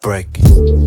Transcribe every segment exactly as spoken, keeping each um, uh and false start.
break it.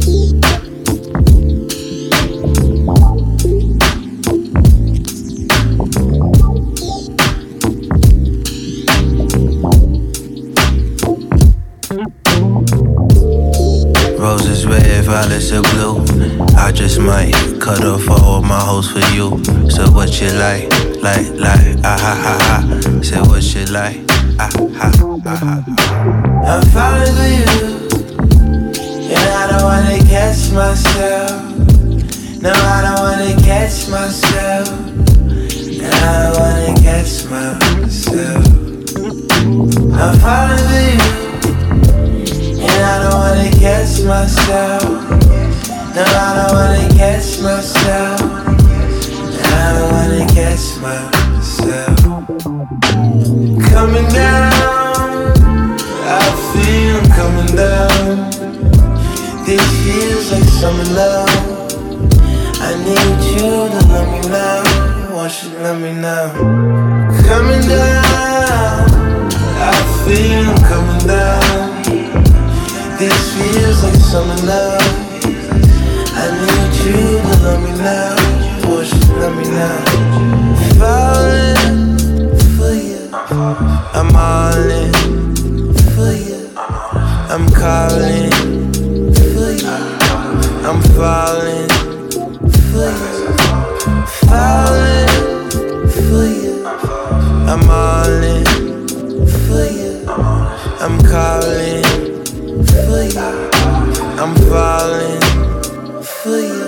Roses red, violets are blue. I just might cut off all my hoes for you. So what you like, like, like, ah ha ha ha. Say what you like, ah ha ha ha. I'm falling for you, and I don't wanna catch myself. No, I don't wanna catch myself. And I don't wanna catch myself. I'm falling for you, and I don't wanna catch myself. No, I don't wanna catch myself. And I don't wanna catch myself. Coming down, I feel I'm coming down. This feels like summer love. I need you to love me now. Want you to love me now. Coming down, I feel I'm coming down. This feels like summer love. I need you to love me now. Want you to love me now. Falling for you, I'm all in. For you, I'm calling. For you, I'm falling. For you, falling. For you, I'm all in. For you, I'm calling. For you, I'm falling. For you.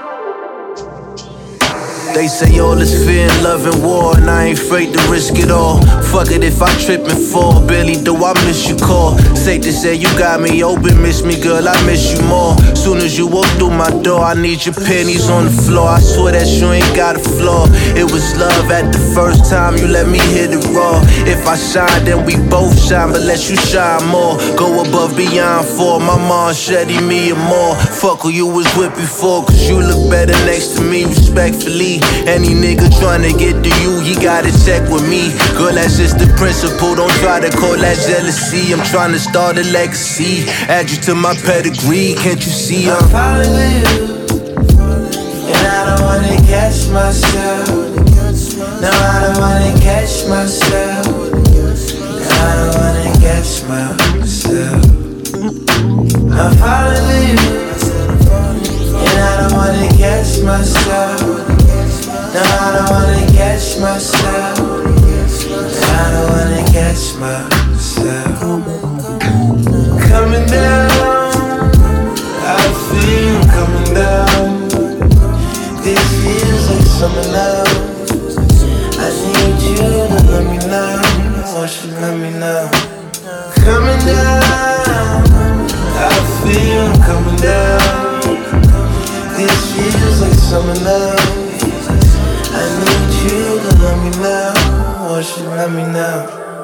They say all is fear and love and war, and I ain't afraid to risk it all. Fuck it if I trip and fall, barely do I miss you call. Safe to say you got me open, miss me girl, I miss you more. Soon as you walk through my door, I need your panties on the floor. I swear that you ain't got a flaw. It was love at the first time you let me hit it raw. If I shine, then we both shine, but let you shine more. Go above beyond for my mom, Shetty me and more. Fuck who you was with before, cause you look better next to me, respectfully. Any nigga tryna get to you, he gotta check with me. Girl, that's just the principle, don't try to call that jealousy. I'm tryna start a legacy, add you to my pedigree, can't you see I'm, I'm falling for you, and I don't wanna catch myself. No, I don't wanna catch myself. And I don't wanna catch myself. I'm falling for you, and I don't wanna catch myself. No, I don't wanna catch myself. I don't wanna catch myself. Coming down, I feel coming down. This feels like summer love. I need you to love me now. Want you to love me now. Coming down, I feel coming down. This feels like summer love. I need you to love me now. Want you to love me now.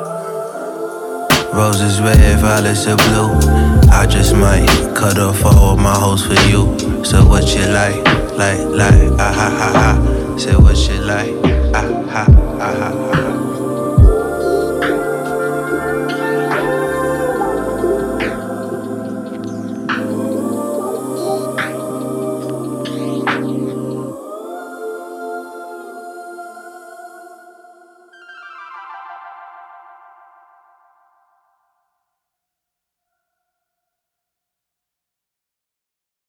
Roses red, violets are blue. I just might cut off all my hoes for you. So what you like, like, like, ah ha ha ha. Say what you like, ah ha ha ha.